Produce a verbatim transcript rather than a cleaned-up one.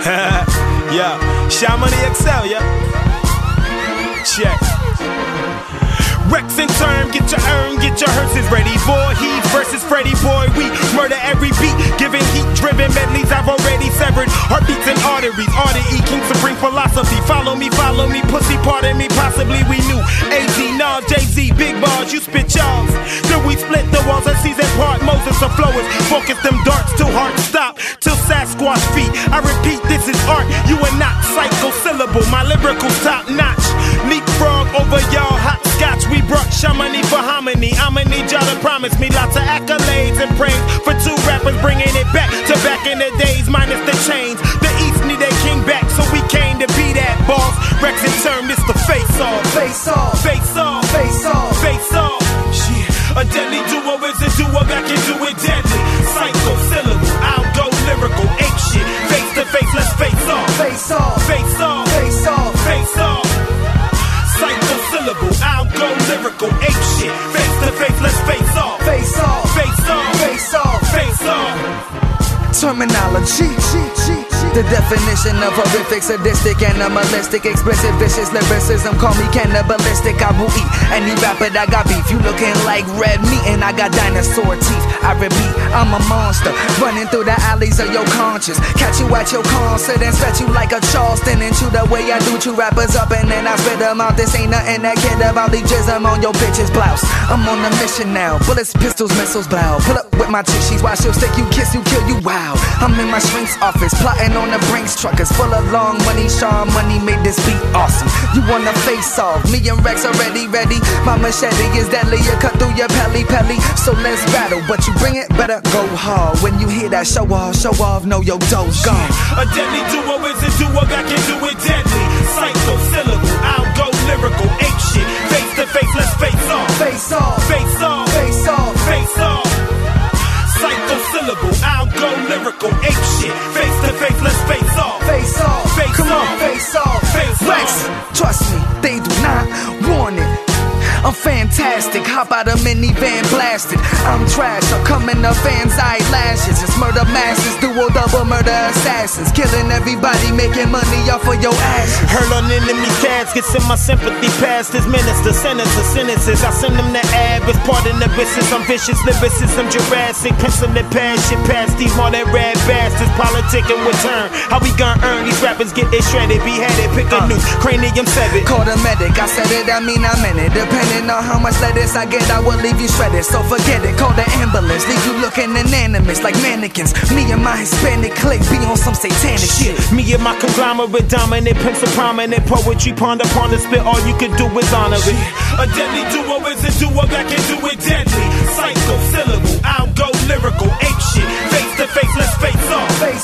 Yeah, Shy Money X L, yeah. Check. Rex in turn, get your urn, get your hearses ready. Boy, he versus Freddy, boy, we murder every beat. Giving heat-driven medleys, I've already severed heartbeats and arteries. Order E, King Supreme philosophy. Follow me, follow me, pussy, pardon me, possibly we knew. A Z, Nas, Jay-Z, big bars, you spit y'all. Then we split the walls and season part. Moses or flowers, focus them darts till heart stop. Till Sasquatch feet, I repeat, this is art. You are not psychosyllable, my lyrical top notch. Leapfrog over y'all, hot scotch. We brought Shamani for harmony. I'ma need y'all to promise me lots of accolades and praise for two rappers bringing it back to back in the days, minus the chains. The East need their king back, so we came to be that boss. Rex in turn, Mister Face Off. Face off, Face Off, face off, Face Off. Yeah. A deadly duo is a duo that can do it deadly. Psycho syllable, I'll go lyrical, ape shit. Face to face, let's face off. face off, Face off, face off, face off. Psycho syllable, I'll go lyrical, ape shit. Face to face, let's face off. face off, Face off, face off. face off. Terminology, the definition of horrific, sadistic, animalistic, explicit, vicious lyricism. Call me cannibalistic. I will eat any rapper that got beef. You looking like red meat and I got dinosaur teeth. I repeat, I'm a monster running through the alleys of your conscience. Catch you at your concert and set you like a Charleston. And chew the way I do, chew rappers up and then I spit them out. This ain't nothing that kid about the jism on your bitch's blouse. I'm on a mission now. Bullets, pistols, missiles, blow. Pull up with my chick, she's why she'll stick you, kiss you, kill you. Wow. I'm in my shrink's office, plotting on the Brinks truckers full of long money. Sean Money made this beat awesome. You wanna face off? Me and Rex already ready. My machete is deadly, you cut through your pelly pelly. So let's battle, but you bring it, better go hard. When you hear that show off, show off, know your doug's gone. A deadly duo is a duo that can do it deadly. Psycho syllable, I'll go lyrical, ape shit. Face to face, let's face off. Face off, Face off, face off, face off. Psycho syllable, I'll go lyrical, ape shit. Face to face, let's face off. face off. Face Come off. on, face off. Face Rex, off. trust me, they do not want it. I'm fantastic, hop out a minivan blasted. I'm trash, I'm coming up fans' eyelashes. It's murder masses, duo double murder assassins. Killing everybody, making money off of your ashes. Hurl on enemy caskets in my sympathy past his minister, senators, sentences. I send them to Abbas, pardon the business. I'm vicious, lyricism, Jurassic, pencil and pad shit past these more than red bastards. Politicking with turn, how we gon' earn? These rappers get it shredded, beheaded, pick a new cranium severed. Call the medic, I said it, I mean I meant it. Depending on how much lettuce I get, I will leave you shredded. So forget it, call the ambulance, leave you looking inanimous like mannequins. Me and my Hispanic clique be on some satanic shit. Me and my conglomerate, dominant, pencil prominent, poetry, ponder, ponder, spit, all you can do is honor it. A deadly duo is a duo that can do it deadly. Psycho syllable, I'll go lyrical, ape shit. Face to face, let's face off. Face